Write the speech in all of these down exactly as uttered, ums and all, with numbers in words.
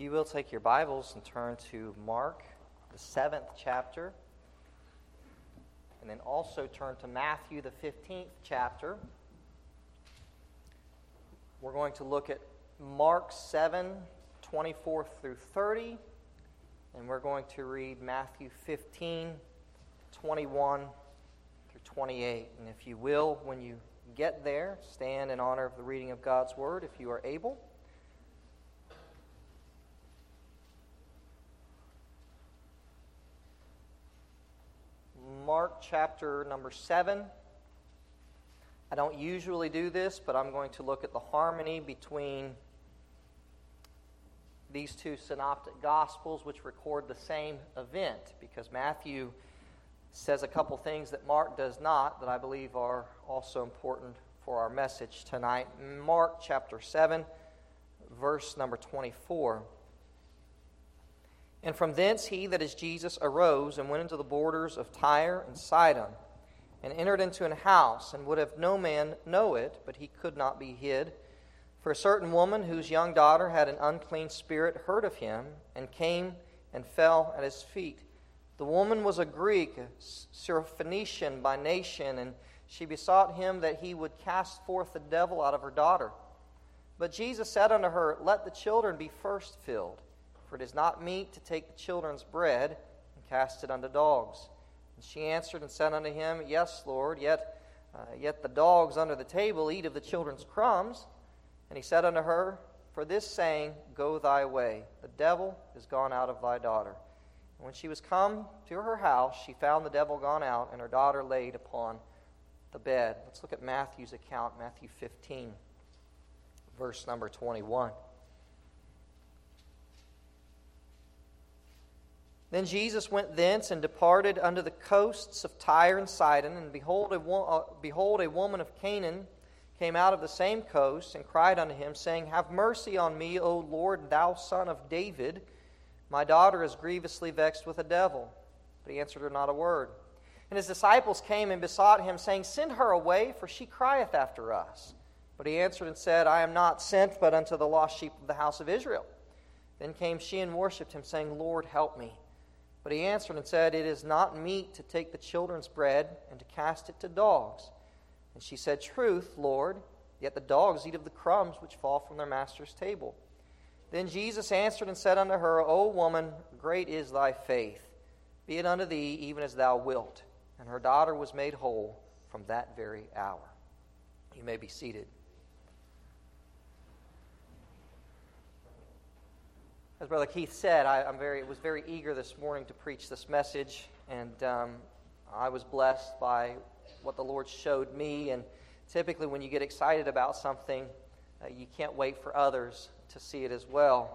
you will, take your Bibles and turn to Mark, the seventh chapter, and then also turn to Matthew, the fifteenth chapter. We're going to look at Mark seven, twenty-four through thirty, and we're going to read Matthew fifteen, twenty-one through twenty-eight. And if you will, when you get there, stand in honor of the reading of God's Word, if you are able. Mark chapter number seven. I don't usually do this, but I'm going to look at the harmony between these two synoptic gospels, which record the same event, because Matthew says a couple things that Mark does not, that I believe are also important for our message tonight. Mark chapter seven, verse number twenty-four. And from thence he, that is Jesus, arose and went into the borders of Tyre and Sidon, and entered into an house, and would have no man know it, but he could not be hid. For a certain woman whose young daughter had an unclean spirit heard of him, and came and fell at his feet. The woman was a Greek, a Syrophoenician by nation, and she besought him that he would cast forth the devil out of her daughter. But Jesus said unto her, Let the children be first filled, for it is not meet to take the children's bread and cast it unto dogs. And she answered and said unto him, Yes, Lord, yet, uh, yet the dogs under the table eat of the children's crumbs. And he said unto her, For this saying, Go thy way, the devil is gone out of thy daughter. And when she was come to her house, she found the devil gone out, and her daughter laid upon the bed. Let's look at Matthew's account, Matthew fifteen, verse number twenty-one. Then Jesus went thence and departed unto the coasts of Tyre and Sidon, and behold, a, wo- uh, behold, a woman of Canaan came out of the same coast, and cried unto him, saying, Have mercy on me, O Lord, thou son of David. My daughter is grievously vexed with a devil. But he answered her not a word. And his disciples came and besought him, saying, Send her away, for she crieth after us. But he answered and said, I am not sent but unto the lost sheep of the house of Israel. Then came she and worshipped him, saying, Lord, help me. But he answered and said, It is not meet to take the children's bread and to cast it to dogs. And she said, Truth, Lord, yet the dogs eat of the crumbs which fall from their master's table. Then Jesus answered and said unto her, O woman, great is thy faith. Be it unto thee even as thou wilt. And her daughter was made whole from that very hour. You may be seated. As Brother Keith said, I, I'm very was very eager this morning to preach this message, and um, I was blessed by what the Lord showed me. And typically when you get excited about something, uh, you can't wait for others to see it as well.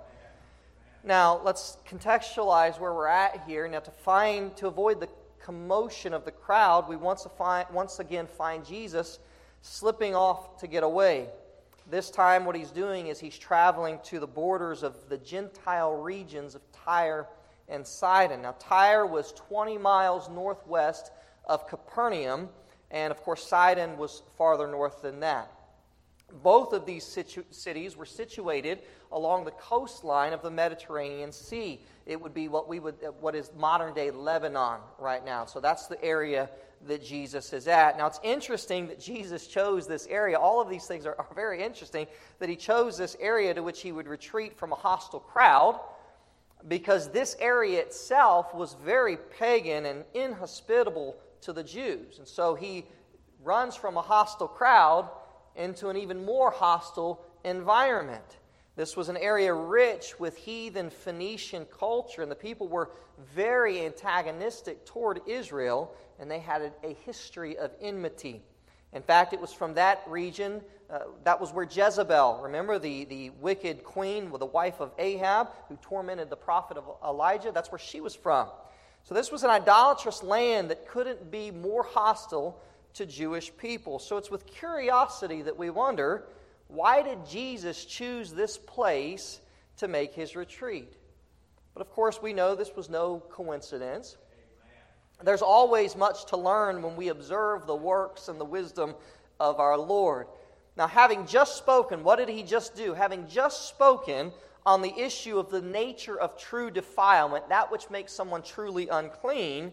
Now, let's contextualize where we're at here. Now, to find, to avoid the commotion of the crowd, we once, find, once again find Jesus slipping off to get away. This time what he's doing is he's traveling to the borders of the Gentile regions of Tyre and Sidon. Now, Tyre was twenty miles northwest of Capernaum, and of course Sidon was farther north than that. Both of these situ- cities were situated along the coastline of the Mediterranean Sea. It would be what we would, what is modern-day Lebanon right now. So that's the area that Jesus is at. Now, it's interesting that Jesus chose this area. All of these things are, are very interesting, that he chose this area to which he would retreat from a hostile crowd, because this area itself was very pagan and inhospitable to the Jews. And so he runs from a hostile crowd into an even more hostile environment. This was an area rich with heathen Phoenician culture, and the people were very antagonistic toward Israel, and they had a, a history of enmity. In fact, it was from that region, uh, that was where Jezebel, remember the, the wicked queen, the wife of Ahab, who tormented the prophet of Elijah, that's where she was from. So this was an idolatrous land that couldn't be more hostile to Jewish people. So it's with curiosity that we wonder, why did Jesus choose this place to make his retreat? But of course we know this was no coincidence. Amen. There's always much to learn when we observe the works and the wisdom of our Lord. Now, having just spoken, what did he just do? Having just spoken on the issue of the nature of true defilement, that which makes someone truly unclean,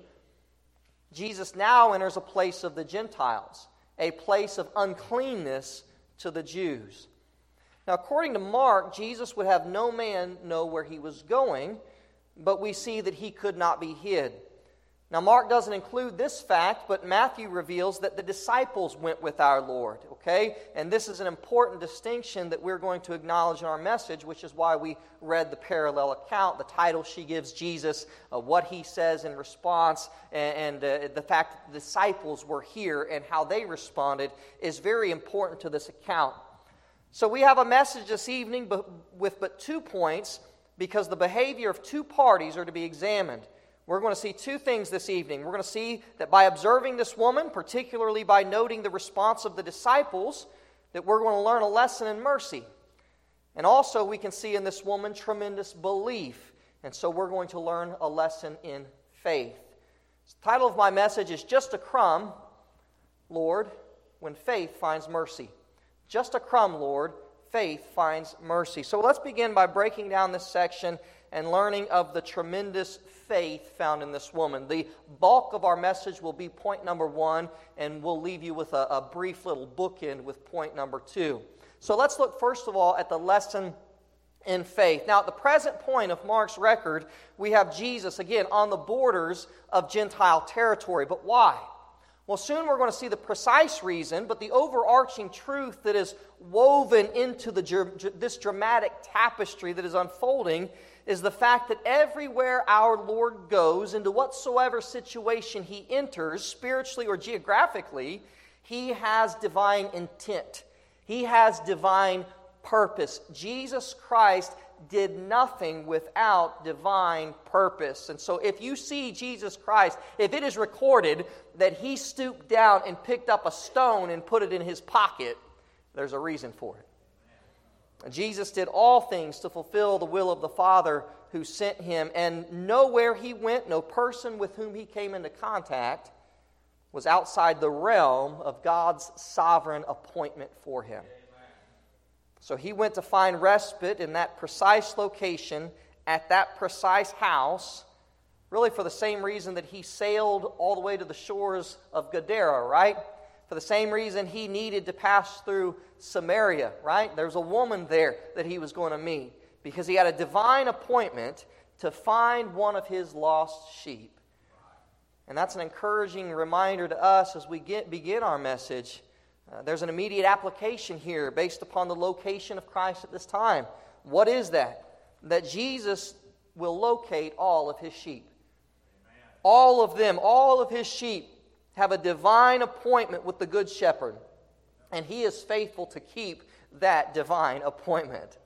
Jesus now enters a place of the Gentiles, a place of uncleanness to the Jews. Now, according to Mark, Jesus would have no man know where he was going, but we see that he could not be hid. Now, Mark doesn't include this fact, but Matthew reveals that the disciples went with our Lord, okay? And this is an important distinction that we're going to acknowledge in our message, which is why we read the parallel account, the title she gives Jesus, uh, what he says in response, and, and uh, the fact that the disciples were here and how they responded is very important to this account. So we have a message this evening but with but two points, because the behavior of two parties are to be examined. We're going to see two things this evening. We're going to see that by observing this woman, particularly by noting the response of the disciples, that we're going to learn a lesson in mercy. And also we can see in this woman tremendous belief. And so we're going to learn a lesson in faith. The title of my message is Just a Crumb, Lord, when faith finds mercy. Just a crumb, Lord, faith finds mercy. So let's begin by breaking down this section and learning of the tremendous faith found in this woman. The bulk of our message will be point number one, and we'll leave you with a, a brief little bookend with point number two. So let's look first of all at the lesson in faith. Now, at the present point of Mark's record, we have Jesus, again, on the borders of Gentile territory. But why? Well, soon we're going to see the precise reason, but the overarching truth that is woven into the, this dramatic tapestry that is unfolding is the fact that everywhere our Lord goes, into whatsoever situation He enters, spiritually or geographically, He has divine intent. He has divine purpose. Jesus Christ did nothing without divine purpose. And so if you see Jesus Christ, if it is recorded that He stooped down and picked up a stone and put it in His pocket, there's a reason for it. Jesus did all things to fulfill the will of the Father who sent Him, and nowhere He went, no person with whom He came into contact was outside the realm of God's sovereign appointment for Him. So He went to find respite in that precise location, at that precise house, really for the same reason that He sailed all the way to the shores of Gadara, right? For the same reason He needed to pass through Samaria, right? There's a woman there that He was going to meet, because He had a divine appointment to find one of His lost sheep. And that's an encouraging reminder to us as we get, begin our message. Uh, there's an immediate application here based upon the location of Christ at this time. What is that? That Jesus will locate all of His sheep. Amen. All of them, all of His sheep have a divine appointment with the Good Shepherd. And He is faithful to keep that divine appointment.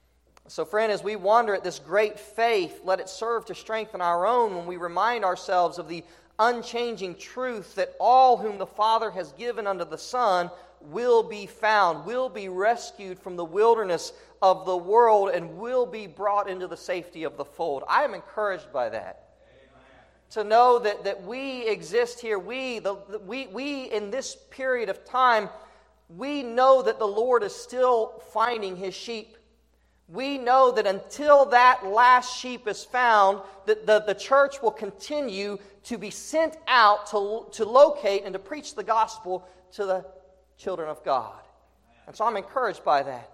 So friend, as we wonder at this great faith, let it serve to strengthen our own when we remind ourselves of the unchanging truth that all whom the Father has given unto the Son will be found, will be rescued from the wilderness of the world, and will be brought into the safety of the fold. I am encouraged by that. Amen. To know that, that we exist here, we, the, the, we, we in this period of time, we know that the Lord is still finding His sheep. We know that until that last sheep is found, that the, the church will continue to be sent out to, to locate and to preach the gospel to the children of God. And so I'm encouraged by that.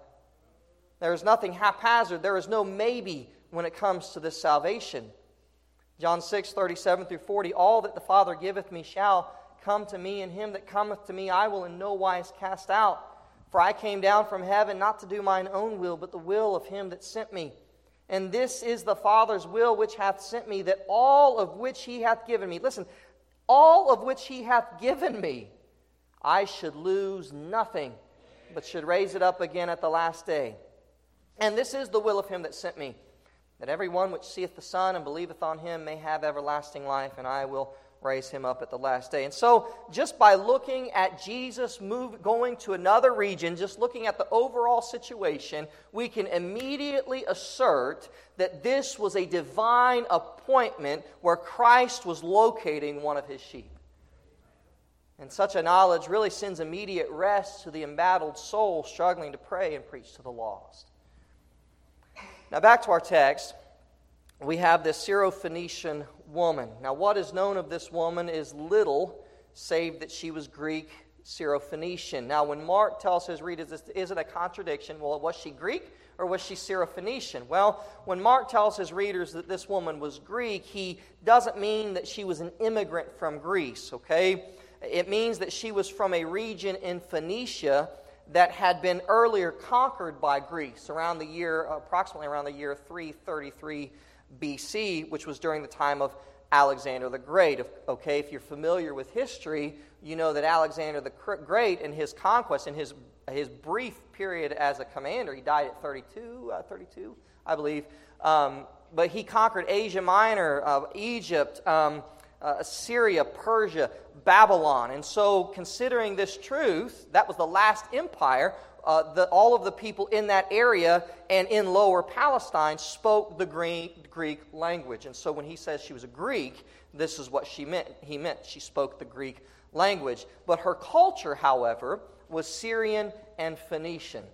There is nothing haphazard. There is no maybe when it comes to this salvation. John six, thirty-seven through forty, all that the Father giveth me shall come to me, and him that cometh to me I will in no wise cast out. For I came down from heaven not to do mine own will, but the will of Him that sent me. And this is the Father's will which hath sent me, that all of which He hath given me, listen, all of which He hath given me, I should lose nothing, but should raise it up again at the last day. And this is the will of Him that sent me, that every one which seeth the Son and believeth on Him may have everlasting life, and I will raise him up at the last day. And so, just by looking at Jesus move, going to another region, just looking at the overall situation, we can immediately assert that this was a divine appointment where Christ was locating one of His sheep. And such a knowledge really sends immediate rest to the embattled soul struggling to pray and preach to the lost. Now back to our text. We have this Syrophoenician woman. Now what is known of this woman is little, save that she was Greek Syrophoenician. Now when Mark tells his readers, this isn't a contradiction. Well, was she Greek or was she Syrophoenician? Well, when Mark tells his readers that this woman was Greek, he doesn't mean that she was an immigrant from Greece, okay? It means that she was from a region in Phoenicia that had been earlier conquered by Greece around the year, approximately around the year three thirty-three B C, which was during the time of Alexander the Great. Okay, if you're familiar with history, you know that Alexander the Great and his conquest, in his his brief period as a commander, he died at thirty-two, uh, thirty-two, I believe. Um, but he conquered Asia Minor, uh, Egypt, um, uh, Syria, Persia, Babylon. And so, considering this truth, that was the last empire. Uh, the, all of the people in that area and in Lower Palestine spoke the Greek, Greek language. And so when he says she was a Greek, this is what she meant. He meant she spoke the Greek language. But her culture, however, was Syrian and Phoenician.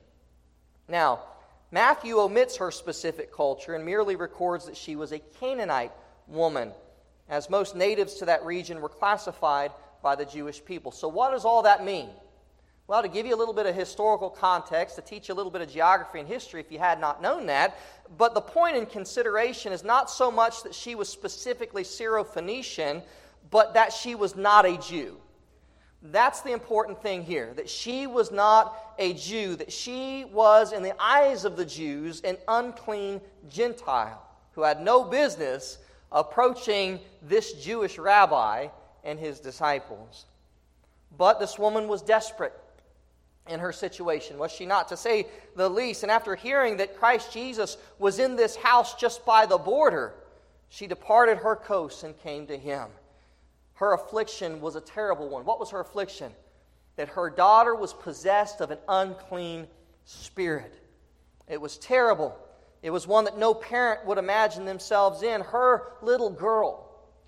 Now, Matthew omits her specific culture and merely records that she was a Canaanite woman, as most natives to that region were classified by the Jewish people. So what does all that mean? Well, to give you a little bit of historical context, to teach you a little bit of geography and history if you had not known that, but the point in consideration is not so much that she was specifically Syrophoenician, but that she was not a Jew. That's the important thing here, that she was not a Jew, that she was, in the eyes of the Jews, an unclean Gentile who had no business approaching this Jewish rabbi and his disciples. But this woman was desperate in her situation, was she not, to say the least? And after hearing that Christ Jesus was in this house just by the border, she departed her coast and came to him. Her affliction was a terrible one. What was her affliction? That her daughter was possessed of an unclean spirit. It was terrible. It was one that no parent would imagine themselves in. Her little girl,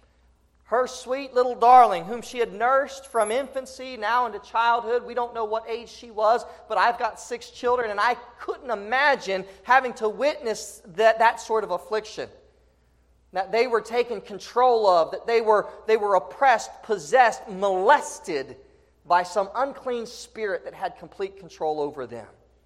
her sweet little darling, whom she had nursed from infancy now into childhood. We don't know what age she was, but I've got six children, and I couldn't imagine having to witness that, that sort of affliction. That they were taken control of, that they were, they were oppressed, possessed, molested by some unclean spirit that had complete control over them.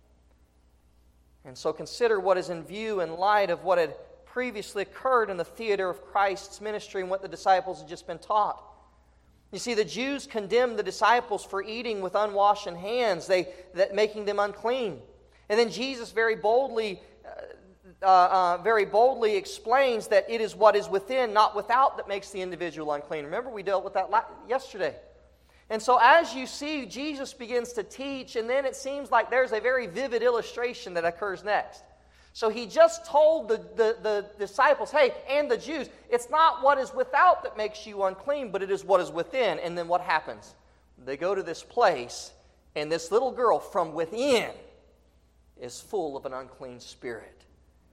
And so consider what is in view in light of what had previously occurred in the theater of Christ's ministry and what the disciples had just been taught. You see, the Jews condemned the disciples for eating with unwashed hands, they that making them unclean. And then Jesus very boldly, uh, uh, very boldly explains that it is what is within, not without, that makes the individual unclean. Remember, we dealt with that la- yesterday. And so as you see, Jesus begins to teach, and then it seems like there's a very vivid illustration that occurs next. So he just told the, the, the disciples, hey, and the Jews, it's not what is without that makes you unclean, but it is what is within. And then what happens? They go to this place, and this little girl from within is full of an unclean spirit.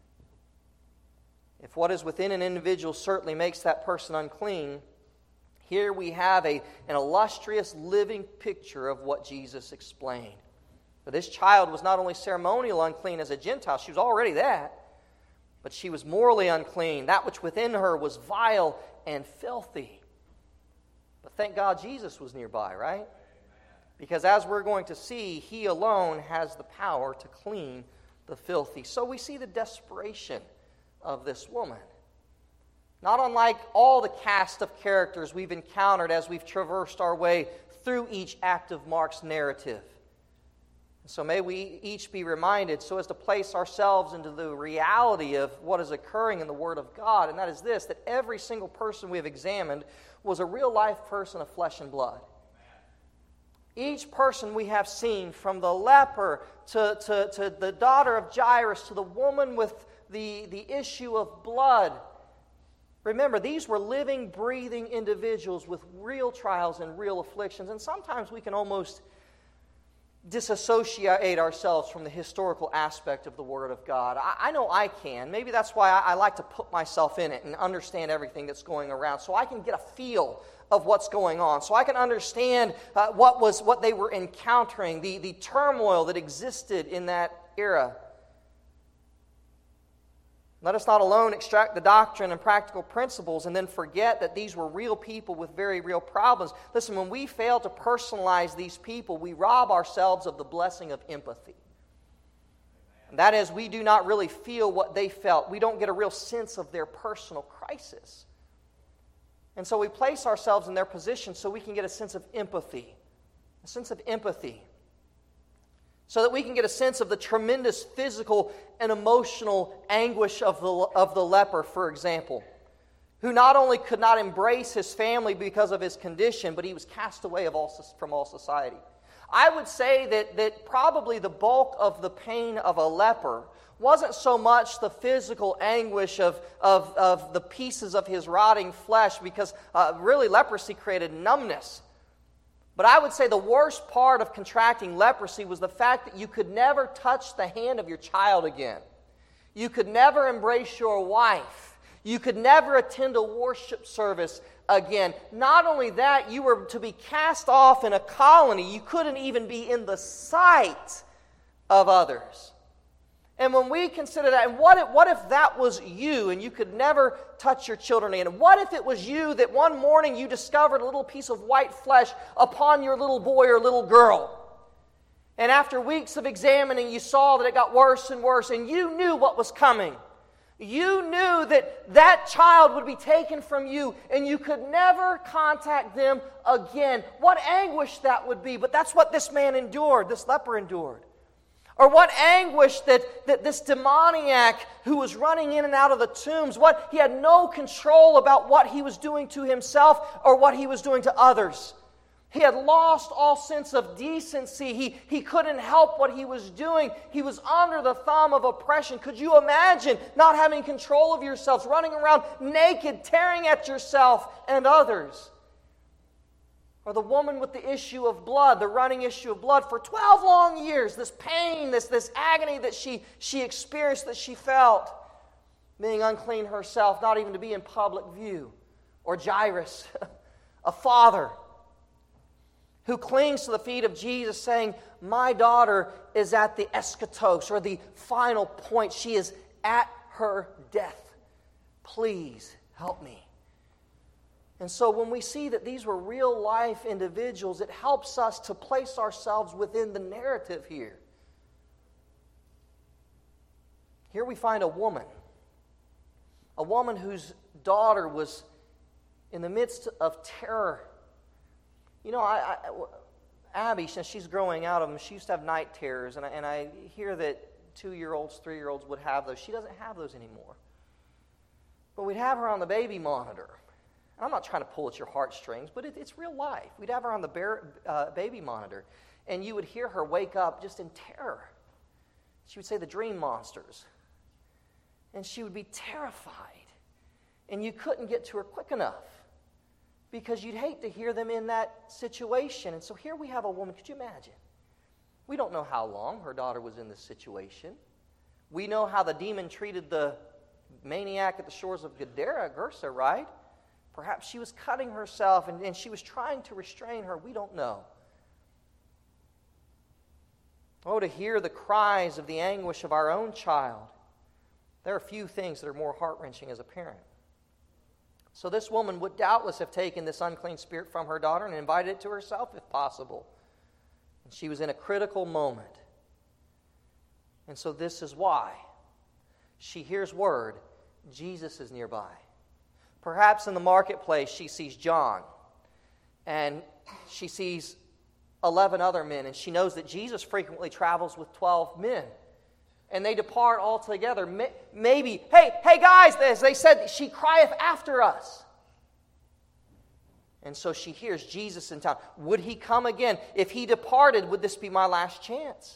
If what is within an individual certainly makes that person unclean, here we have a, an illustrious living picture of what Jesus explained. But this child was not only ceremonial unclean as a Gentile, she was already that, but she was morally unclean. That which within her was vile and filthy. But thank God Jesus was nearby, right? Because as we're going to see, He alone has the power to clean the filthy. So we see the desperation of this woman. Not unlike all the cast of characters we've encountered as we've traversed our way through each act of Mark's narrative. So may we each be reminded so as to place ourselves into the reality of what is occurring in the Word of God, and that is this, that every single person we have examined was a real-life person of flesh and blood. Each person we have seen, from the leper to, to, to the daughter of Jairus to the woman with the, the issue of blood, remember, these were living, breathing individuals with real trials and real afflictions, and sometimes we can almost disassociate ourselves from the historical aspect of the Word of God. I, I know I can. Maybe that's why I, I like to put myself in it and understand everything that's going around, so I can get a feel of what's going on, so I can understand uh, what was what they were encountering, the, the turmoil that existed in that era. Let us not alone extract the doctrine and practical principles and then forget that these were real people with very real problems. Listen, when we fail to personalize these people, we rob ourselves of the blessing of empathy. And that is, we do not really feel what they felt. We don't get a real sense of their personal crisis. And so we place ourselves in their position so we can get a sense of empathy. A sense of empathy. So that we can get a sense of the tremendous physical and emotional anguish of the, of the leper, for example, who not only could not embrace his family because of his condition, but he was cast away of all, from all society. I would say that, that probably the bulk of the pain of a leper wasn't so much the physical anguish of, of, of the pieces of his rotting flesh, because uh, really leprosy created numbness. But I would say the worst part of contracting leprosy was the fact that you could never touch the hand of your child again. You could never embrace your wife. You could never attend a worship service again. Not only that, you were to be cast off in a colony. You couldn't even be in the sight of others. And when we consider that, and what if, what if that was you and you could never touch your children again? What if it was you that one morning you discovered a little piece of white flesh upon your little boy or little girl? And after weeks of examining, you saw that it got worse and worse, and you knew what was coming. You knew that that child would be taken from you, and you could never contact them again. What anguish that would be, but that's what this man endured, this leper endured. Or what anguish that, that this demoniac who was running in and out of the tombs, what he had no control about what he was doing to himself or what he was doing to others. He had lost all sense of decency. He, he couldn't help what he was doing. He was under the thumb of oppression. Could you imagine not having control of yourselves, running around naked, tearing at yourself and others? Or the woman with the issue of blood, the running issue of blood for twelve long years, this pain, this, this agony that she, she experienced, that she felt, being unclean herself, not even to be in public view. Or Jairus, a father who clings to the feet of Jesus saying, my daughter is at the eschatos, or the final point. She is at her death. Please help me. And so when we see that these were real-life individuals, it helps us to place ourselves within the narrative here. Here we find a woman. A woman whose daughter was in the midst of terror. You know, I, I, Abby, since she's growing out of them, she used to have night terrors. And I, and I hear that two-year-olds, three-year-olds would have those. She doesn't have those anymore. But we'd have her on the baby monitor. I'm not trying to pull at your heartstrings, but it, it's real life. We'd have her on the bear, uh, baby monitor, and you would hear her wake up just in terror. She would say the dream monsters. And she would be terrified. And you couldn't get to her quick enough because you'd hate to hear them in that situation. And so here we have a woman. Could you imagine? We don't know how long her daughter was in this situation. We know how the demon treated the maniac at the shores of Gadara, Gersa, right? Perhaps she was cutting herself and, and she was trying to restrain her. We don't know. Oh, to hear the cries of the anguish of our own child. There are few things that are more heart-wrenching as a parent. So this woman would doubtless have taken this unclean spirit from her daughter and invited it to herself if possible. And she was in a critical moment. And so this is why she hears word, Jesus is nearby. Perhaps in the marketplace she sees John, and she sees eleven other men, and she knows that Jesus frequently travels with twelve men. And they depart all together. Maybe, hey, hey guys, as they said, she crieth after us. And so she hears Jesus in town. Would he come again? If he departed, would this be my last chance?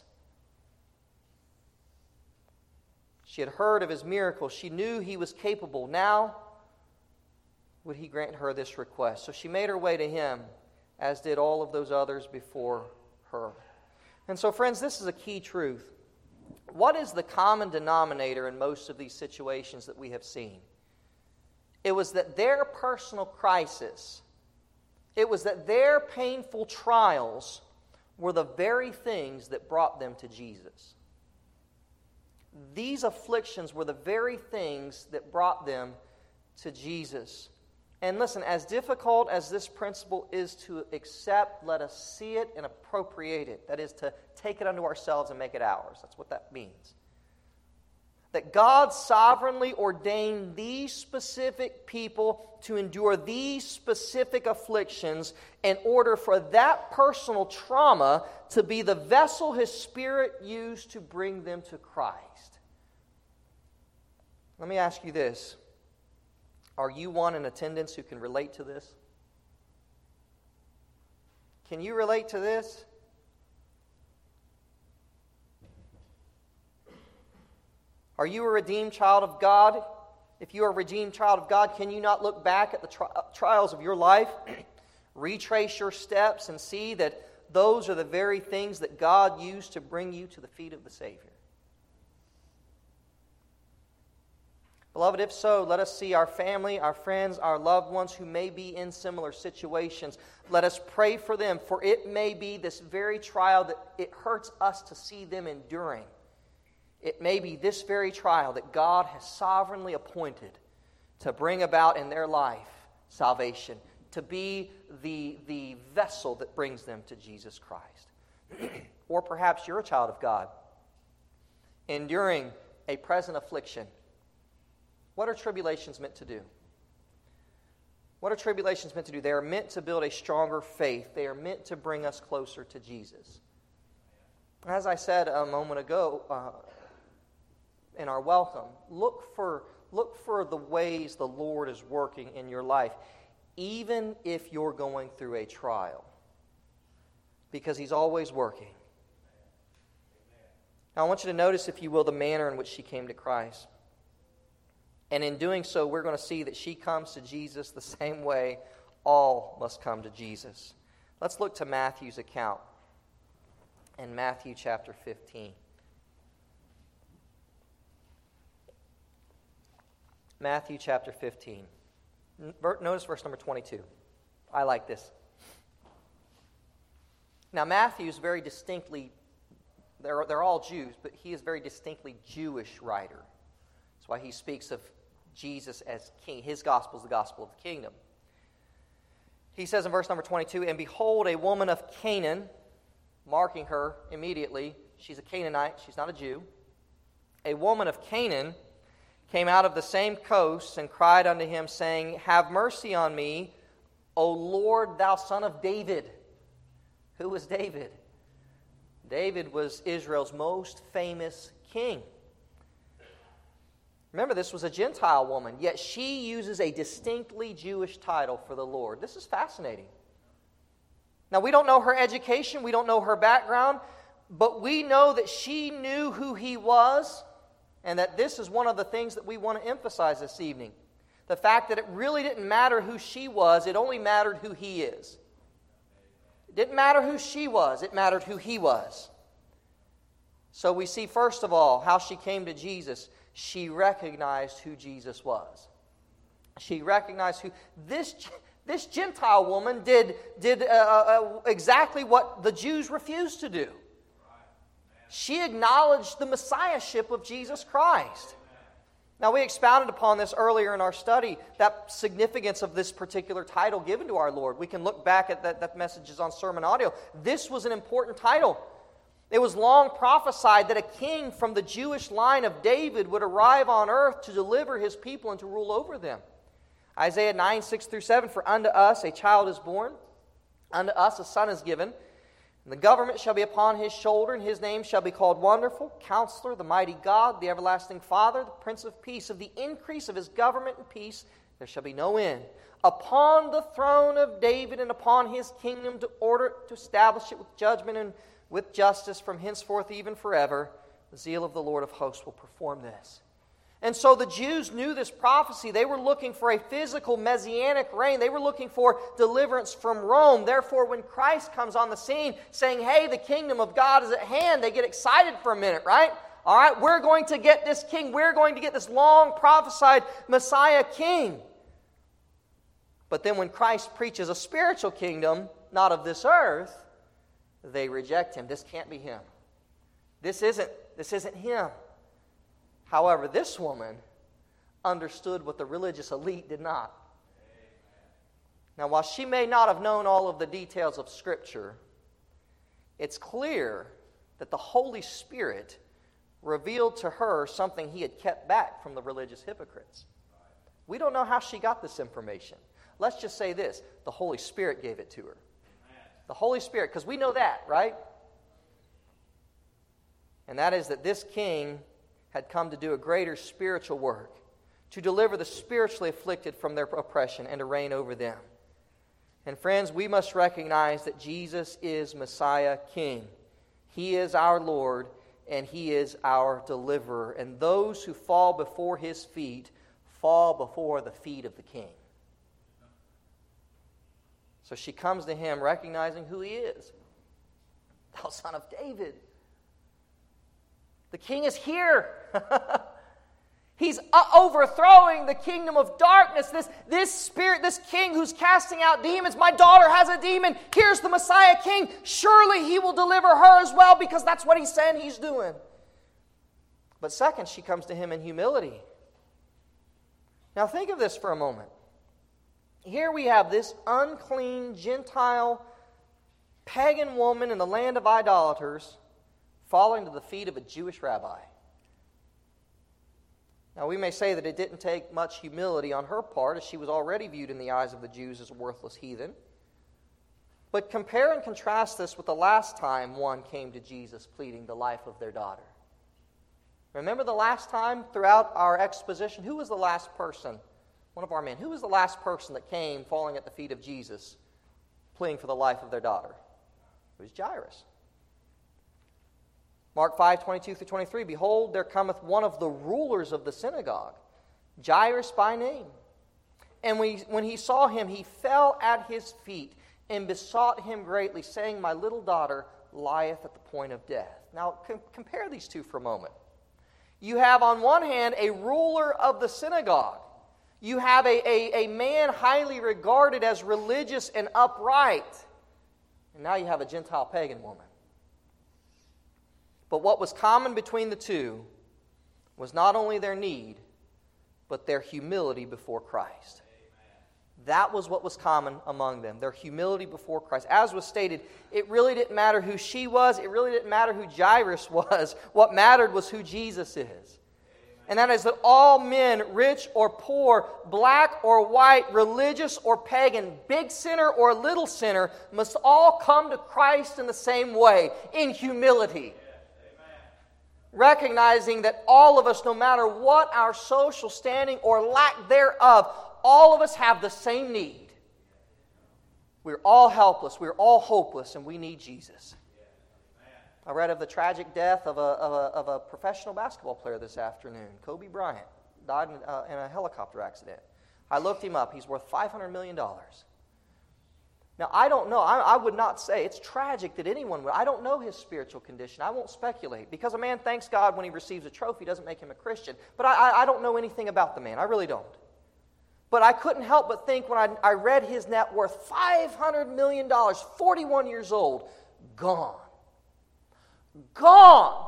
She had heard of his miracles. She knew he was capable. Now, would he grant her this request? So she made her way to him, as did all of those others before her. And so, friends, this is a key truth. What is the common denominator in most of these situations that we have seen? It was that their personal crisis, it was that their painful trials were the very things that brought them to Jesus. these afflictions were the very things that brought them to Jesus. And listen, as difficult as this principle is to accept, let us see it and appropriate it. That is, to take it unto ourselves and make it ours. That's what that means. That God sovereignly ordained these specific people to endure these specific afflictions in order for that personal trauma to be the vessel His Spirit used to bring them to Christ. Let me ask you this. Are you one in attendance who can relate to this? Can you relate to this? Are you a redeemed child of God? If you are a redeemed child of God, can you not look back at the tri- trials of your life, retrace your steps, and see that those are the very things that God used to bring you to the feet of the Savior? Beloved, if so, let us see our family, our friends, our loved ones who may be in similar situations. Let us pray for them, for it may be this very trial that it hurts us to see them enduring. It may be this very trial that God has sovereignly appointed to bring about in their life salvation, to be the, the vessel that brings them to Jesus Christ. Or perhaps you're a child of God, enduring a present affliction. What are tribulations meant to do? What are tribulations meant to do? They are meant to build a stronger faith. They are meant to bring us closer to Jesus. As I said a moment ago uh, in our welcome, look for, look for the ways the Lord is working in your life, even if you're going through a trial, because He's always working. Now I want you to notice, if you will, the manner in which she came to Christ. And in doing so, we're going to see that she comes to Jesus the same way all must come to Jesus. Let's look to Matthew's account in Matthew chapter fifteen. Matthew chapter fifteen. Notice verse number twenty-two. I like this. Now Matthew is very distinctly, they're, they're all Jews, but he is very distinctly Jewish writer. That's why he speaks of Jesus as king. His gospel is the gospel of the kingdom. He says in verse number twenty-two, "And behold, a woman of Canaan," marking her immediately, she's a Canaanite, she's not a Jew. "A woman of Canaan came out of the same coast and cried unto him, saying, Have mercy on me, O Lord, thou son of David." Who was David? David was Israel's most famous king. Remember, this was a Gentile woman, yet she uses a distinctly Jewish title for the Lord. This is fascinating. Now, we don't know her education, we don't know her background, but we know that she knew who He was, and that this is one of the things that we want to emphasize this evening. The fact that it really didn't matter who she was, it only mattered who He is. It didn't matter who she was, it mattered who He was. So we see, first of all, how she came to Jesus. She recognized who Jesus was. She recognized who this this Gentile woman did did uh, uh, exactly what the Jews refused to do. She acknowledged the messiahship of Jesus Christ. Now, we expounded upon this earlier in our study, that significance of this particular title given to our Lord. We can look back at that, that messages on sermon audio. This was an important title. It was long prophesied that a king from the Jewish line of David would arrive on earth to deliver His people and to rule over them. Isaiah nine, six through seven, "For unto us a child is born, unto us a son is given, and the government shall be upon His shoulder, and His name shall be called Wonderful, Counselor, the Mighty God, the Everlasting Father, the Prince of Peace. Of the increase of His government and peace there shall be no end. Upon the throne of David and upon His kingdom, to order it, to establish it with judgment and with justice from henceforth even forever. The zeal of the Lord of hosts will perform this." And so the Jews knew this prophecy. They were looking for a physical messianic reign. They were looking for deliverance from Rome. Therefore, when Christ comes on the scene saying, "Hey, the kingdom of God is at hand," they get excited for a minute, right? All right, we're going to get this king. We're going to get this long prophesied Messiah king. But then when Christ preaches a spiritual kingdom, not of this earth, they reject Him. This can't be Him. This isn't, this isn't Him. However, this woman understood what the religious elite did not. Now, while she may not have known all of the details of Scripture, it's clear that the Holy Spirit revealed to her something he had kept back from the religious hypocrites. We don't know how she got this information. Let's just say this: the Holy Spirit gave it to her. The Holy Spirit, because we know that, right? And that is that this king had come to do a greater spiritual work, to deliver the spiritually afflicted from their oppression and to reign over them. And friends, we must recognize that Jesus is Messiah King. He is our Lord, and He is our deliverer. And those who fall before His feet fall before the feet of the King. So she comes to Him recognizing who He is. Thou Son of David. The King is here. He's overthrowing the kingdom of darkness. This, this spirit, this king who's casting out demons. My daughter has a demon. Here's the Messiah King. Surely He will deliver her as well, because that's what He's saying He's doing. But second, she comes to Him in humility. Now think of this for a moment. Here we have this unclean, Gentile, pagan woman in the land of idolaters falling to the feet of a Jewish rabbi. Now, we may say that it didn't take much humility on her part, as she was already viewed in the eyes of the Jews as a worthless heathen. But compare and contrast this with the last time one came to Jesus pleading the life of their daughter. Remember the last time throughout our exposition? Who was the last person? One of our men. Who was the last person that came falling at the feet of Jesus pleading for the life of their daughter? It was Jairus. Mark five, twenty-two through twenty-three, behold, there cometh one of the rulers of the synagogue, Jairus by name. And when he, when he saw him, he fell at his feet and besought him greatly, saying, my little daughter lieth at the point of death. Now, com- compare these two for a moment. You have on one hand a ruler of the synagogue. You have a, a, a man highly regarded as religious and upright. And now you have a Gentile pagan woman. But what was common between the two was not only their need, but their humility before Christ. Amen. That was what was common among them, their humility before Christ. As was stated, it really didn't matter who she was. It really didn't matter who Jairus was. What mattered was who Jesus is. Amen. And that is that all men, rich or poor, black or white, religious or pagan, big sinner or little sinner, must all come to Christ in the same way, in humility. Recognizing that all of us, no matter what our social standing or lack thereof, all of us have the same need. We're all helpless, we're all hopeless, and we need Jesus. I read of the tragic death of a, of a, of a professional basketball player this afternoon. Kobe Bryant died in, uh, in a helicopter accident. I looked him up. He's worth five hundred million dollars. Now, I don't know. I, I would not say it's tragic that anyone would. I don't know his spiritual condition. I won't speculate. Because a man thanks God when he receives a trophy doesn't make him a Christian. But I, I, I don't know anything about the man. I really don't. But I couldn't help but think when I, I read his net worth, five hundred million dollars, forty-one years old, gone. Gone.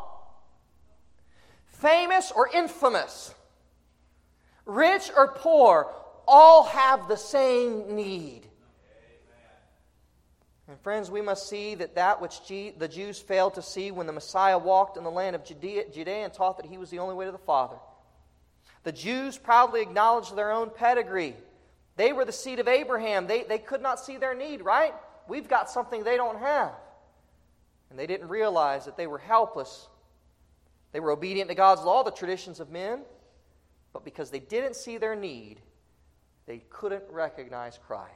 Famous or infamous, rich or poor, all have the same need. And friends, we must see that that which G- the Jews failed to see when the Messiah walked in the land of Judea, Judea and taught that He was the only way to the Father. The Jews proudly acknowledged their own pedigree. They were the seed of Abraham. They, they could not see their need, right? We've got something they don't have. And they didn't realize that they were helpless. They were obedient to God's law, the traditions of men. But because they didn't see their need, they couldn't recognize Christ.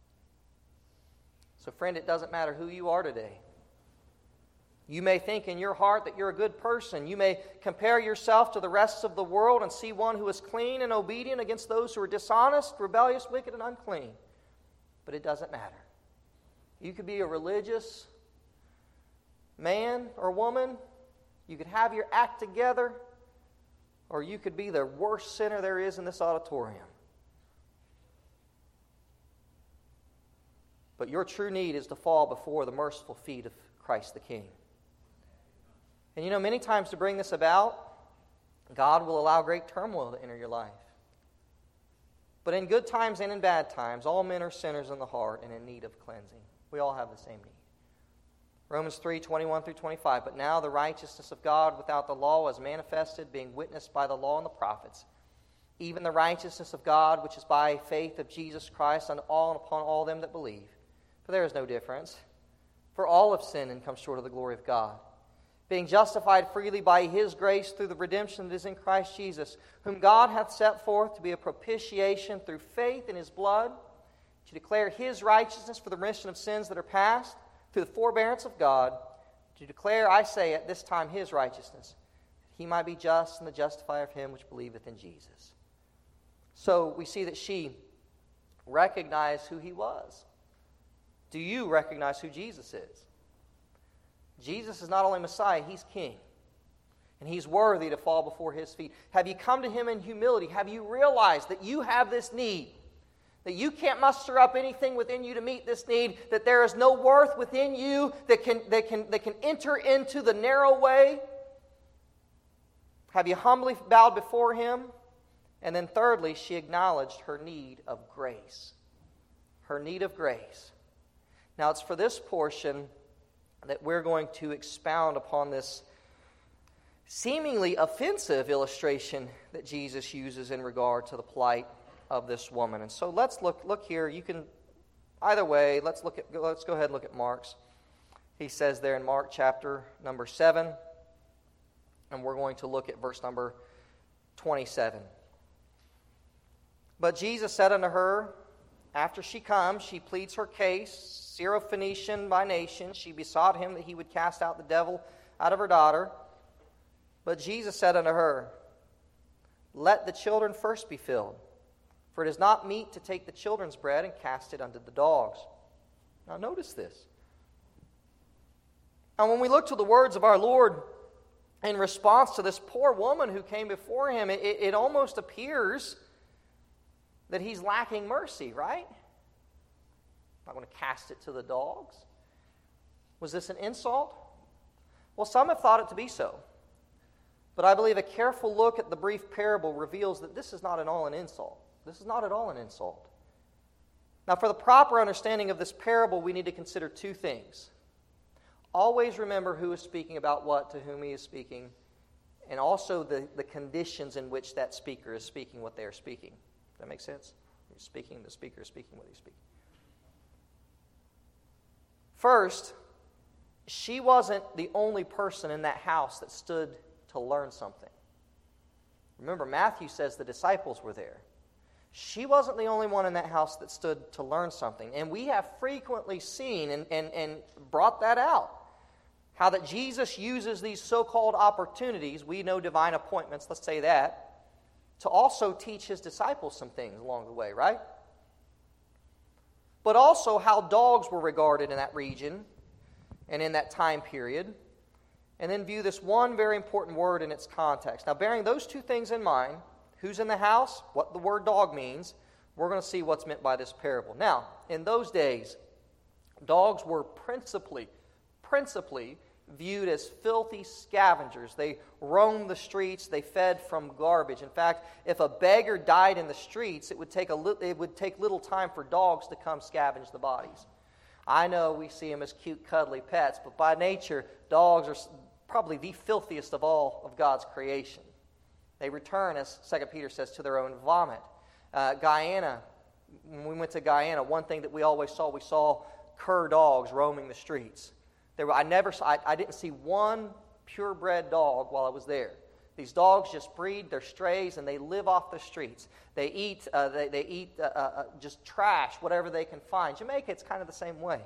So friend, it doesn't matter who you are today. You may think in your heart that you're a good person. You may compare yourself to the rest of the world and see one who is clean and obedient against those who are dishonest, rebellious, wicked, and unclean. But it doesn't matter. You could be a religious man or woman. You could have your act together. Or you could be the worst sinner there is in this auditorium. But your true need is to fall before the merciful feet of Christ the King. And you know, many times to bring this about, God will allow great turmoil to enter your life. But in good times and in bad times, all men are sinners in the heart and in need of cleansing. We all have the same need. Romans three, twenty-one through twenty-five. But now the righteousness of God without the law is manifested, being witnessed by the law and the prophets, even the righteousness of God, which is by faith of Jesus Christ unto all and upon all them that believe. For there is no difference. For all have sinned and come short of the glory of God, being justified freely by His grace through the redemption that is in Christ Jesus, whom God hath set forth to be a propitiation through faith in His blood, to declare His righteousness for the remission of sins that are past, through the forbearance of God, to declare, I say, at this time His righteousness, that He might be just and the justifier of him which believeth in Jesus. So we see that she recognized who He was. Do you recognize who Jesus is? Jesus is not only Messiah, He's King. And He's worthy to fall before His feet. Have you come to Him in humility? Have you realized that you have this need? That you can't muster up anything within you to meet this need? That there is no worth within you that can, that can, that can enter into the narrow way? Have you humbly bowed before Him? And then thirdly, she acknowledged her need of grace. Her need of grace. Now it's for this portion that we're going to expound upon this seemingly offensive illustration that Jesus uses in regard to the plight of this woman. And so let's look look here. You can either way, let's look at let's go ahead and look at Mark's. He says there in Mark chapter number seven, and we're going to look at verse number twenty-seven. But Jesus said unto her, after she comes, she pleads her case, Syrophoenician by nation. She besought Him that He would cast out the devil out of her daughter. But Jesus said unto her, let the children first be filled, for it is not meet to take the children's bread and cast it unto the dogs. Now notice this. And when we look to the words of our Lord in response to this poor woman who came before Him, it, it almost appears that He's lacking mercy, right? I'm not going to cast it to the dogs. Was this an insult? Well, some have thought it to be so. But I believe a careful look at the brief parable reveals that this is not at all an insult. This is not at all an insult. Now, for the proper understanding of this parable, we need to consider two things. Always remember who is speaking about what, to whom he is speaking, and also the, the conditions in which that speaker is speaking what they are speaking. Does that make sense? He's speaking, the speaker is speaking what he's speaking. First, she wasn't the only person in that house that stood to learn something. Remember, Matthew says the disciples were there. She wasn't the only one in that house that stood to learn something. And we have frequently seen and, and, and brought that out. How that Jesus uses these so-called opportunities, we know divine appointments, let's say that, to also teach His disciples some things along the way, right? But also how dogs were regarded in that region and in that time period. And then view this one very important word in its context. Now, bearing those two things in mind, who's in the house, what the word dog means, we're going to see what's meant by this parable. Now, in those days, dogs were principally, principally viewed as filthy scavengers. They roamed the streets. They fed from garbage. In fact, if a beggar died in the streets, it would take a li- it would take little time for dogs to come scavenge the bodies. I know we see them as cute, cuddly pets, but by nature, dogs are probably the filthiest of all of God's creation. They return, as Second Peter says, to their own vomit. Uh, Guyana, when we went to Guyana, one thing that we always saw, we saw cur dogs roaming the streets. There were, I never saw, I, I didn't see one purebred dog while I was there. These dogs just breed, they're strays, and they live off the streets. They eat, uh, they, they eat uh, uh, just trash, whatever they can find. Jamaica, it's kind of the same way.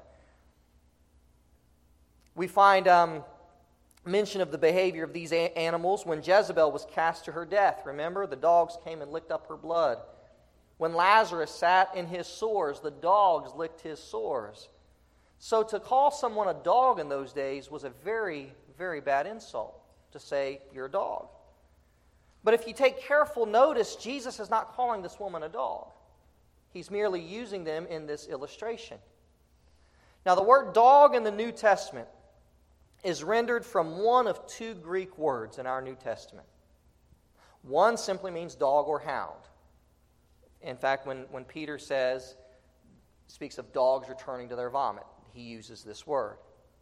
We find um, mention of the behavior of these a- animals when Jezebel was cast to her death. Remember, the dogs came and licked up her blood. When Lazarus sat in his sores, the dogs licked his sores. So to call someone a dog in those days was a very, very bad insult, to say you're a dog. But if you take careful notice, Jesus is not calling this woman a dog. He's merely using them in this illustration. Now, the word dog in the New Testament is rendered from one of two Greek words in our New Testament. One simply means dog or hound. In fact, when, when Peter says, speaks of dogs returning to their vomit, he uses this word.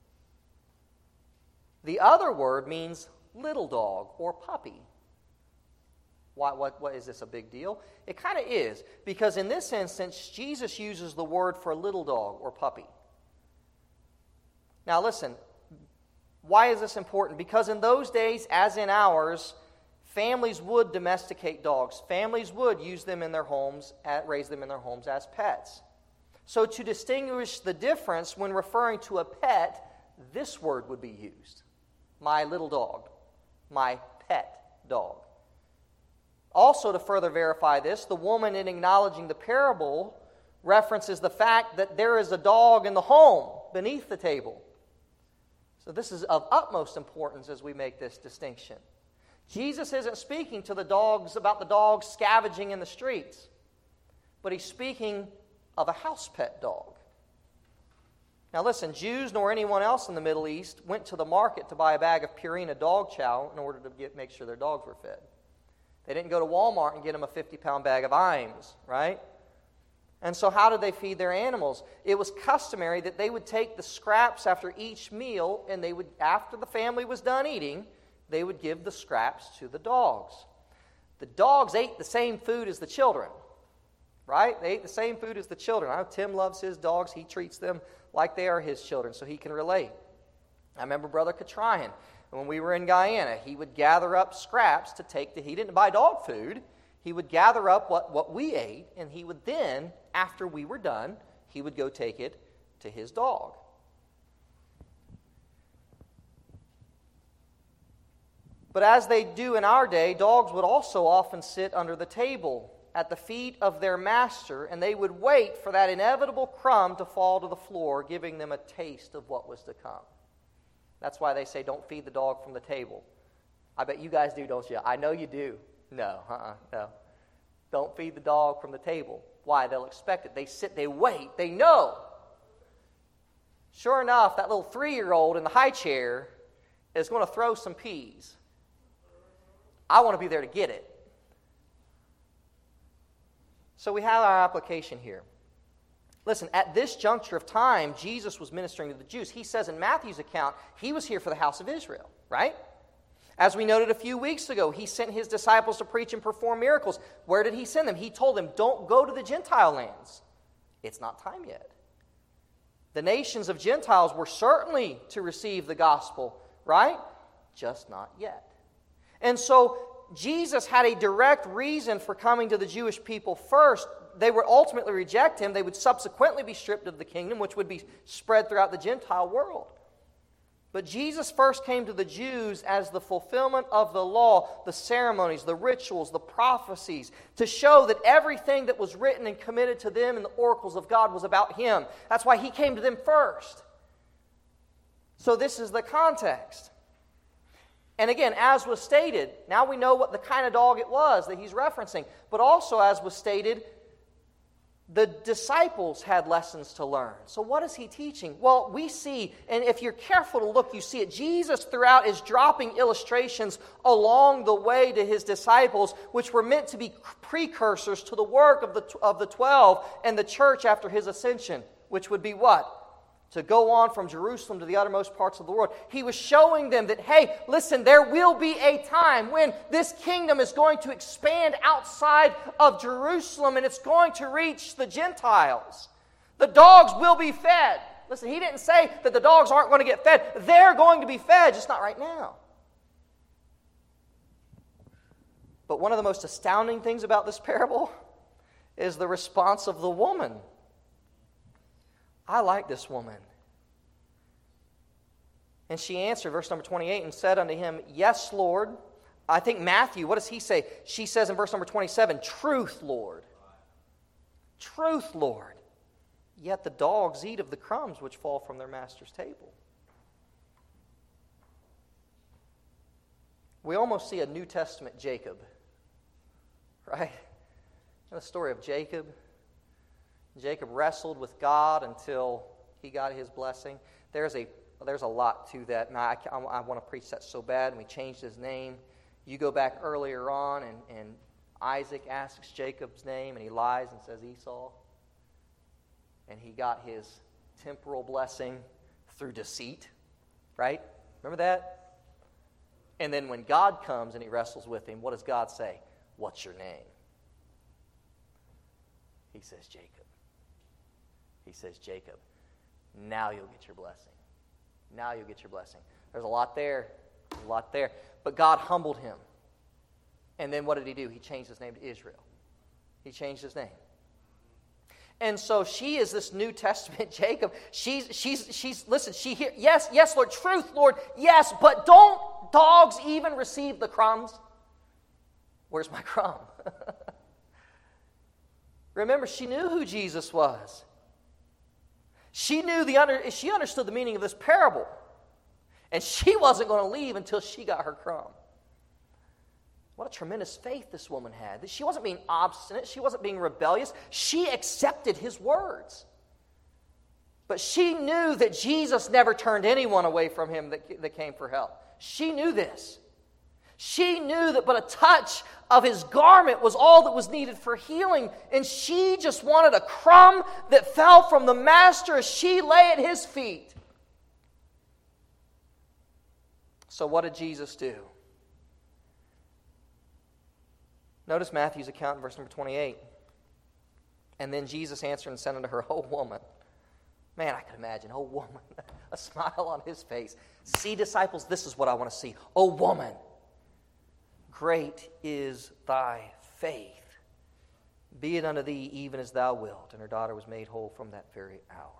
The other word means little dog or puppy. Why, what, what is this a big deal? It kind of is, because in this instance, Jesus uses the word for little dog or puppy. Now listen, why is this important? Because in those days, as in ours, families would domesticate dogs. Families would use them in their homes, raise them in their homes as pets. So to distinguish the difference when referring to a pet, this word would be used. My little dog. My pet dog. Also, to further verify this, the woman in acknowledging the parable references the fact that there is a dog in the home beneath the table. So this is of utmost importance as we make this distinction. Jesus isn't speaking to the dogs about the dogs scavenging in the streets, but he's speaking of a house pet dog. Now listen, Jews nor anyone else in the Middle East went to the market to buy a bag of Purina dog chow in order to get, make sure their dogs were fed. They didn't go to Walmart and get them a fifty-pound bag of Iams, right? And so how did they feed their animals? It was customary that they would take the scraps after each meal, and they would, after the family was done eating, they would give the scraps to the dogs. The dogs ate the same food as the children, right? They ate the same food as the children. I know Tim loves his dogs. He treats them like they are his children, so he can relate. I remember Brother Catrian, when we were in Guyana, he would gather up scraps to take to, he didn't buy dog food. He would gather up what, what we ate, and he would then, after we were done, he would go take it to his dog. But as they do in our day, dogs would also often sit under the table at the feet of their master, and they would wait for that inevitable crumb to fall to the floor, giving them a taste of what was to come. That's why they say don't feed the dog from the table. I bet you guys do, don't you? I know you do. No, uh-uh, no. Don't feed the dog from the table. Why? They'll expect it. They sit, they wait, they know. Sure enough, that little three-year-old in the high chair is going to throw some peas. I want to be there to get it. So we have our application here. Listen, at this juncture of time, Jesus was ministering to the Jews. He says in Matthew's account, he was here for the house of Israel, right? As we noted a few weeks ago, he sent his disciples to preach and perform miracles. Where did he send them? He told them, don't go to the Gentile lands. It's not time yet. The nations of Gentiles were certainly to receive the gospel, right? Just not yet. And so Jesus had a direct reason for coming to the Jewish people first. They would ultimately reject him. They would subsequently be stripped of the kingdom, which would be spread throughout the Gentile world. But Jesus first came to the Jews as the fulfillment of the law, the ceremonies, the rituals, the prophecies, to show that everything that was written and committed to them in the oracles of God was about him. That's why he came to them first. So this is the context. And again, as was stated, now we know what the kind of dog it was that he's referencing. But also, as was stated, the disciples had lessons to learn. So what is he teaching? Well, we see, and if you're careful to look, you see it. Jesus throughout is dropping illustrations along the way to his disciples, which were meant to be precursors to the work of the, of the twelve and the church after his ascension, which would be what? To go on from Jerusalem to the uttermost parts of the world. He was showing them that, hey, listen, there will be a time when this kingdom is going to expand outside of Jerusalem and it's going to reach the Gentiles. The dogs will be fed. Listen, he didn't say that the dogs aren't going to get fed. They're going to be fed, just not right now. But one of the most astounding things about this parable is the response of the woman. I like this woman. And she answered, verse number twenty-eight, and said unto him, Yes, Lord. I think Matthew, what does he say? She says in verse number twenty-seven, Truth, Lord. Truth, Lord. Yet the dogs eat of the crumbs which fall from their master's table. We almost see a New Testament Jacob, right? The story of Jacob. Jacob wrestled with God until he got his blessing. There's a there's a lot to that, and I, I, I want to preach that so bad, and we changed his name. You go back earlier on, and, and Isaac asks Jacob's name, and he lies and says Esau. And he got his temporal blessing through deceit, right? Remember that? And then when God comes and he wrestles with him, what does God say? What's your name? He says Jacob. He says Jacob. Now you'll get your blessing. Now you'll get your blessing. There's a lot there. There's a lot there. But God humbled him. And then what did he do? He changed his name to Israel. He changed his name. And so she is this New Testament Jacob. She's, she's, she's, listen, she hear, yes, yes, Lord, truth, Lord, yes, but don't dogs even receive the crumbs? Where's my crumb? Remember, she knew who Jesus was. She knew the under, she understood the meaning of this parable. And she wasn't going to leave until she got her crumb. What a tremendous faith this woman had. She wasn't being obstinate. She wasn't being rebellious. She accepted his words. But she knew that Jesus never turned anyone away from him that, that came for help. She knew this. She knew that but a touch of his garment was all that was needed for healing. And she just wanted a crumb that fell from the master as she lay at his feet. So what did Jesus do? Notice Matthew's account in verse number twenty-eight. And then Jesus answered and said unto her, O woman. Man, I could imagine, oh woman, a smile on his face. See, disciples, this is what I want to see. Oh woman, great is thy faith. Be it unto thee even as thou wilt. And her daughter was made whole from that very hour.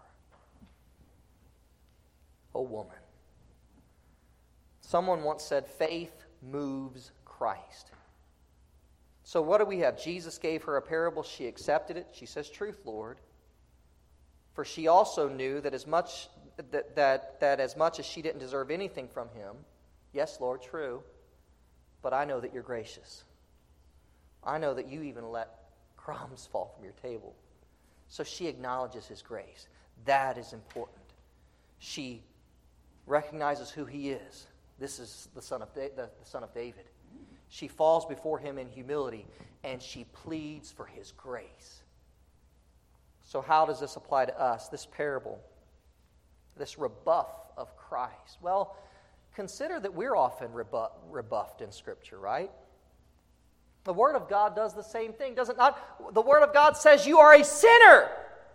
Oh woman. Someone once said, faith moves Christ. So what do we have? Jesus gave her a parable. She accepted it. She says, truth, Lord. For she also knew that as much that, that, that as much as she didn't deserve anything from him, yes, Lord, true, but I know that you're gracious. I know that you even let crumbs fall from your table. So she acknowledges his grace. That is important. She recognizes who he is. This is the son of da- the, the son of David. She falls before him in humility, and she pleads for his grace. So how does this apply to us, this parable, this rebuff of Christ? Well, consider that we're often rebu- rebuffed in Scripture, right? The Word of God does the same thing, does it not? The Word of God says you are a sinner.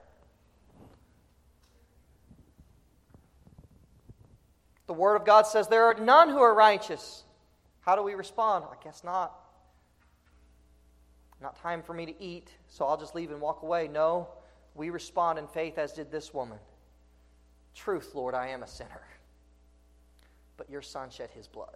The Word of God says there are none who are righteous. How do we respond? I guess not. Not time for me to eat, so I'll just leave and walk away. No, we respond in faith as did this woman. Truth, Lord, I am a sinner. But your Son shed his blood.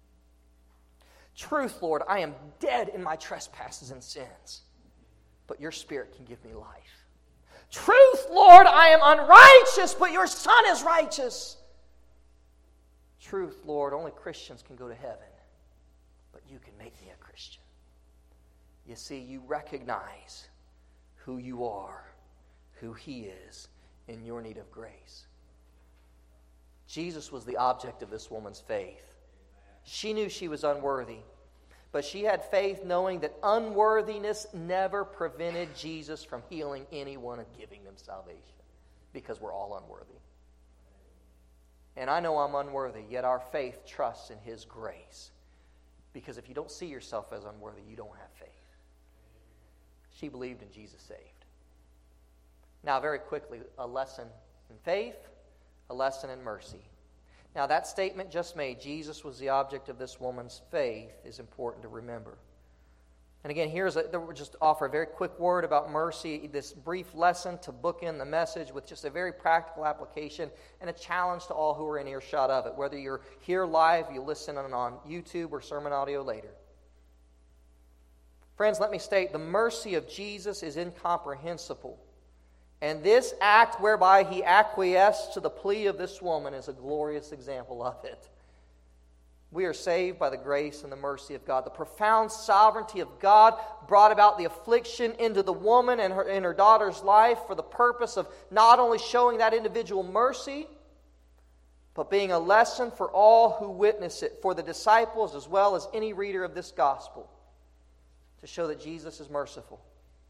Truth, Lord, I am dead in my trespasses and sins. But your Spirit can give me life. Truth, Lord, I am unrighteous, but your Son is righteous. Truth, Lord, only Christians can go to heaven. But you can make me a Christian. You see, you recognize who you are, who he is, in your need of grace. Jesus was the object of this woman's faith. She knew she was unworthy, but she had faith knowing that unworthiness never prevented Jesus from healing anyone and giving them salvation, because we're all unworthy. And I know I'm unworthy, yet our faith trusts in his grace. Because if you don't see yourself as unworthy, you don't have faith. She believed and Jesus saved. Now, very quickly, a lesson in faith, a lesson in mercy. Now, that statement just made, Jesus was the object of this woman's faith, is important to remember. And again, here's a, we'll just offer a very quick word about mercy, this brief lesson to bookend the message with just a very practical application and a challenge to all who are in earshot of it, whether you're here live, you listen on YouTube, or sermon audio later. Friends, let me state, the mercy of Jesus is incomprehensible. And this act whereby he acquiesced to the plea of this woman is a glorious example of it. We are saved by the grace and the mercy of God. The profound sovereignty of God brought about the affliction into the woman and her, in her daughter's life for the purpose of not only showing that individual mercy, but being a lesson for all who witness it, for the disciples as well as any reader of this gospel, to show that Jesus is merciful.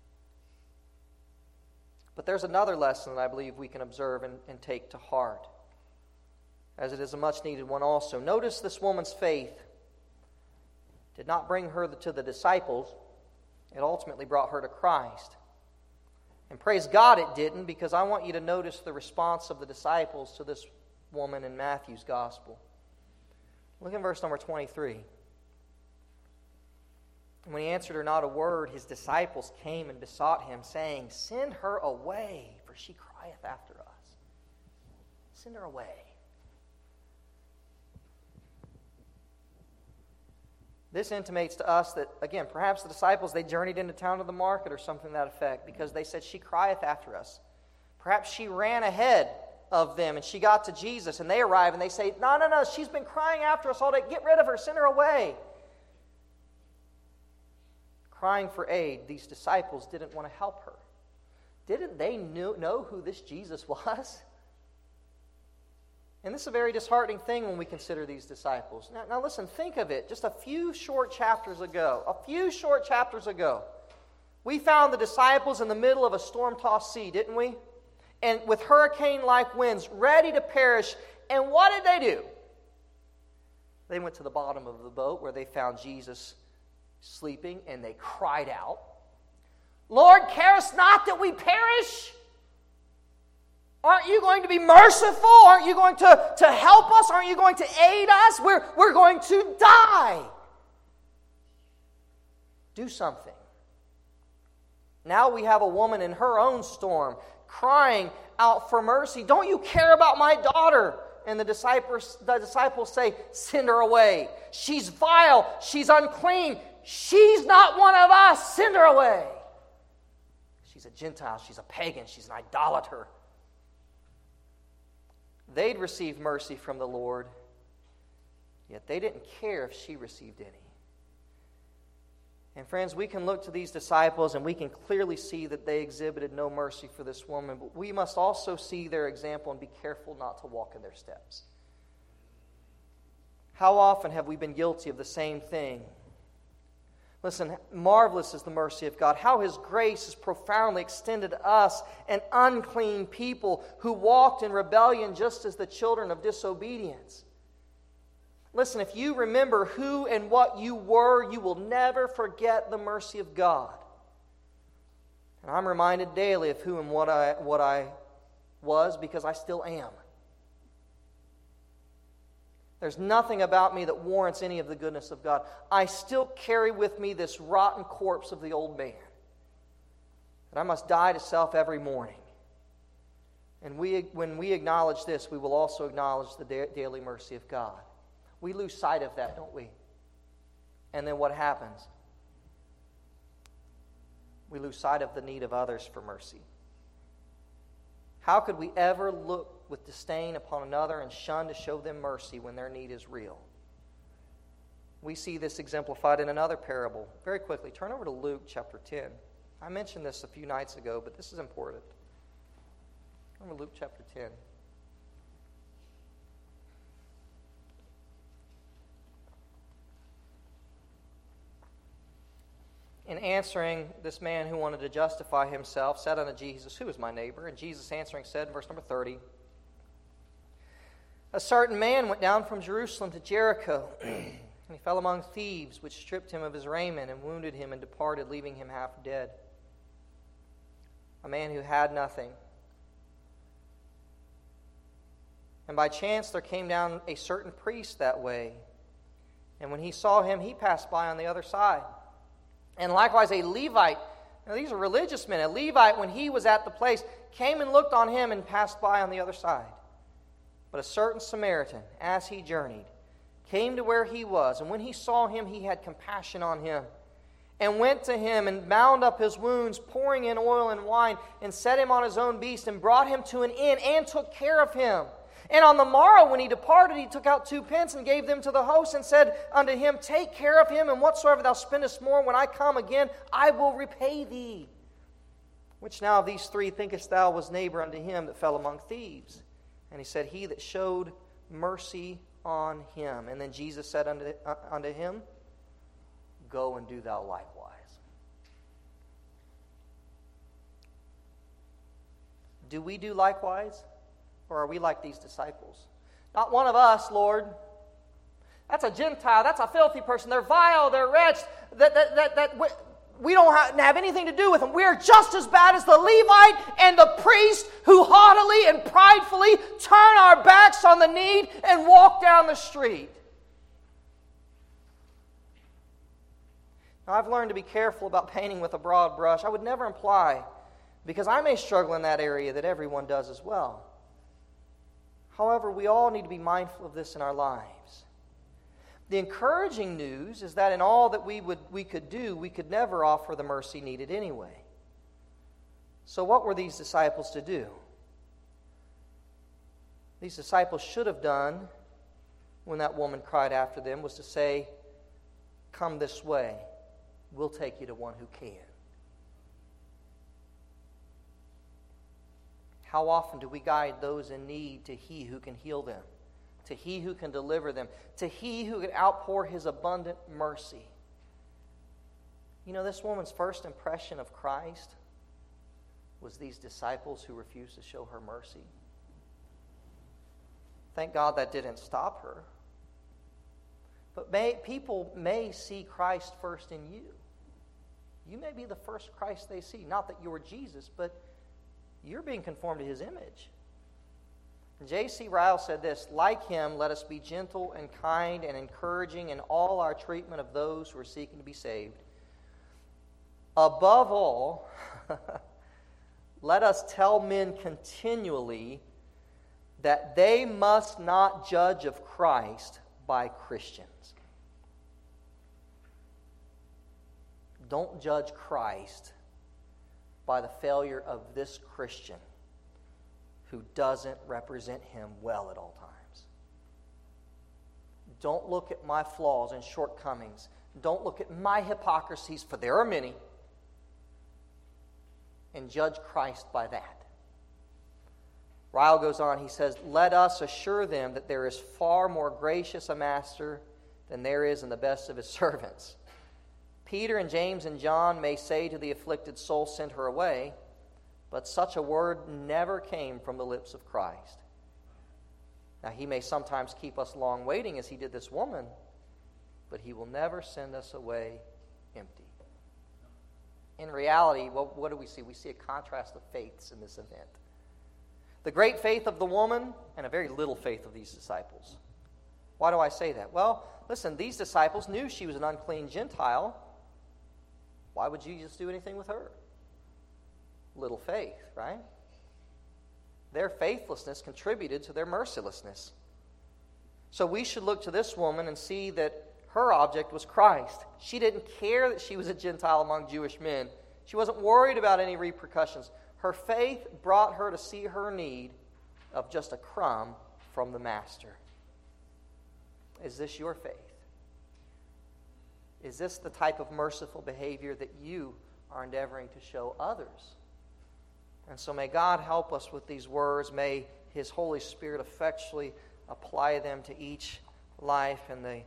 But there's another lesson that I believe we can observe and, and take to heart, as it is a much-needed one also. Notice this woman's faith did not bring her to the disciples. It ultimately brought her to Christ. And praise God it didn't, because I want you to notice the response of the disciples to this woman in Matthew's gospel. Look at verse number twenty-three. When he answered her not a word, his disciples came and besought him, saying, "Send her away, for she crieth after us." Send her away. This intimates to us that, again, perhaps the disciples, they journeyed into town to the market or something to that effect, because they said, "She crieth after us." Perhaps she ran ahead of them and she got to Jesus, and they arrive and they say, "No, no, no, she's been crying after us all day. Get rid of her, send her away." Crying for aid, these disciples didn't want to help her. Didn't they know who this Jesus was? And this is a very disheartening thing when we consider these disciples. Now, now listen, think of it. Just a few short chapters ago, a few short chapters ago, we found the disciples in the middle of a storm-tossed sea, didn't we? And with hurricane-like winds, ready to perish. And what did they do? They went to the bottom of the boat where they found Jesus sleeping, and they cried out, "Lord, carest not that we perish? Aren't you going to be merciful? Aren't you going to, to help us? Aren't you going to aid us? We're, we're going to die. Do something." Now we have a woman in her own storm crying out for mercy. "Don't you care about my daughter?" And the disciples, the disciples say, "Send her away. She's vile. She's unclean. She's not one of us. Send her away. She's a Gentile. She's a pagan. She's an idolater." They'd received mercy from the Lord, yet they didn't care if she received any. And friends, we can look to these disciples and we can clearly see that they exhibited no mercy for this woman, but we must also see their example and be careful not to walk in their steps. How often have we been guilty of the same thing? Listen, marvelous is the mercy of God. How His grace is profoundly extended to us, an unclean people who walked in rebellion just as the children of disobedience. Listen, if you remember who and what you were, you will never forget the mercy of God. And I'm reminded daily of who and what I, what I was, because I still am. There's nothing about me that warrants any of the goodness of God. I still carry with me this rotten corpse of the old man. And I must die to self every morning. And we, when we acknowledge this, we will also acknowledge the da- daily mercy of God. We lose sight of that, don't we? And then what happens? We lose sight of the need of others for mercy. How could we ever look with disdain upon another and shun to show them mercy when their need is real? We see this exemplified in another parable. Very quickly, turn over to Luke chapter ten. I mentioned this a few nights ago, but this is important. Turn over to Luke chapter ten. In answering, this man who wanted to justify himself said unto Jesus, "Who is my neighbor?" And Jesus answering said in verse number thirty, "A certain man went down from Jerusalem to Jericho, and he fell among thieves, which stripped him of his raiment and wounded him and departed, leaving him half dead. A man who had nothing. And by chance there came down a certain priest that way, and when he saw him, he passed by on the other side. And likewise a Levite," now these are religious men, "a Levite, when he was at the place, came and looked on him and passed by on the other side. But a certain Samaritan, as he journeyed, came to where he was, and when he saw him, he had compassion on him, and went to him and bound up his wounds, pouring in oil and wine, and set him on his own beast, and brought him to an inn, and took care of him. And on the morrow when he departed, he took out two pence and gave them to the host, and said unto him, Take care of him, and whatsoever thou spendest more, when I come again, I will repay thee. Which now of these three thinkest thou was neighbor unto him that fell among thieves? And he said, He that showed mercy on him. And then Jesus said unto, uh, unto him, Go and do thou likewise. Do we do likewise? Or are we like these disciples? Not one of us, Lord. That's a Gentile. That's a filthy person. They're vile. They're wretched. That, that, that, that we, we don't have, have anything to do with them. We're just as bad as the Levite and the priest who haughtily and pridefully turn our backs on the need and walk down the street. Now, I've learned to be careful about painting with a broad brush. I would never imply, because I may struggle in that area, that everyone does as well. However, we all need to be mindful of this in our lives. The encouraging news is that in all that we would we could do, we could never offer the mercy needed anyway. So what were these disciples to do? These disciples should have done, when that woman cried after them, was to say, Come this way, we'll take you to one who can. How often do we guide those in need to He who can heal them, to He who can deliver them, to He who can outpour His abundant mercy? You know, this woman's first impression of Christ was these disciples who refused to show her mercy. Thank God that didn't stop her. But may, people may see Christ first in you. You may be the first Christ they see. Not that you're Jesus, but you're being conformed to His image. J C Ryle said this, Like Him, let us be gentle and kind and encouraging in all our treatment of those who are seeking to be saved. Above all, let us tell men continually that they must not judge of Christ by Christians. Don't judge Christ by the failure of this Christian who doesn't represent Him well at all times. Don't look at my flaws and shortcomings. Don't look at my hypocrisies, for there are many, and judge Christ by that. Ryle goes on, he says, Let us assure them that there is far more gracious a master than there is in the best of his servants. Peter and James and John may say to the afflicted soul, Send her away, but such a word never came from the lips of Christ. Now, He may sometimes keep us long waiting as He did this woman, but He will never send us away empty. In reality, well, what do we see? We see a contrast of faiths in this event. The great faith of the woman and a very little faith of these disciples. Why do I say that? Well, listen, these disciples knew she was an unclean Gentile. Why would Jesus do anything with her? Little faith, right? Their faithlessness contributed to their mercilessness. So we should look to this woman and see that her object was Christ. She didn't care that she was a Gentile among Jewish men. She wasn't worried about any repercussions. Her faith brought her to see her need of just a crumb from the Master. Is this your faith? Is this the type of merciful behavior that you are endeavoring to show others? And so may God help us with these words. May His Holy Spirit effectually apply them to each life. And they,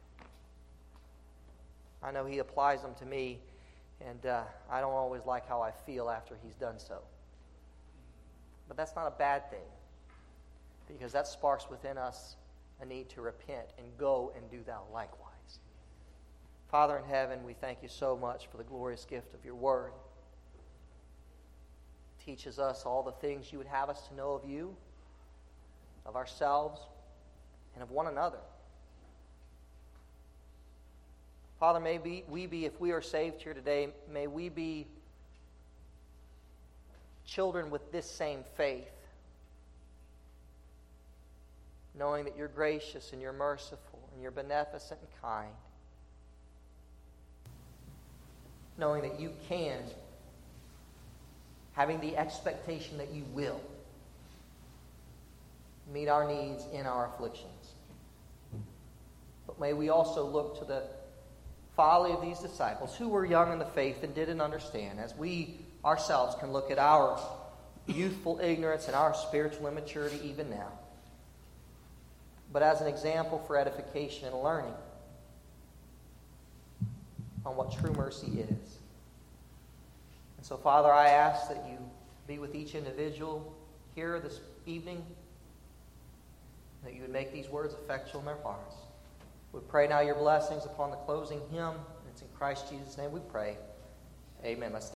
I know He applies them to me, and uh, I don't always like how I feel after He's done so. But that's not a bad thing, because that sparks within us a need to repent and go and do thou likewise. Father in heaven, we thank You so much for the glorious gift of Your word. It teaches us all the things You would have us to know of You, of ourselves, and of one another. Father, may we, we be, if we are saved here today, may we be children with this same faith, knowing that You're gracious and You're merciful and You're beneficent and kind, knowing that You can, having the expectation that You will meet our needs in our afflictions. But may we also look to the folly of these disciples who were young in the faith and didn't understand, as we ourselves can look at our youthful ignorance and our spiritual immaturity even now. but as an example for edification and learning on what true mercy is. And so, Father, I ask that you be with each individual here this evening, that you would make these words effectual in their hearts. We pray now your blessings upon the closing hymn. It's in Christ Jesus' name we pray. Amen. Let's stand.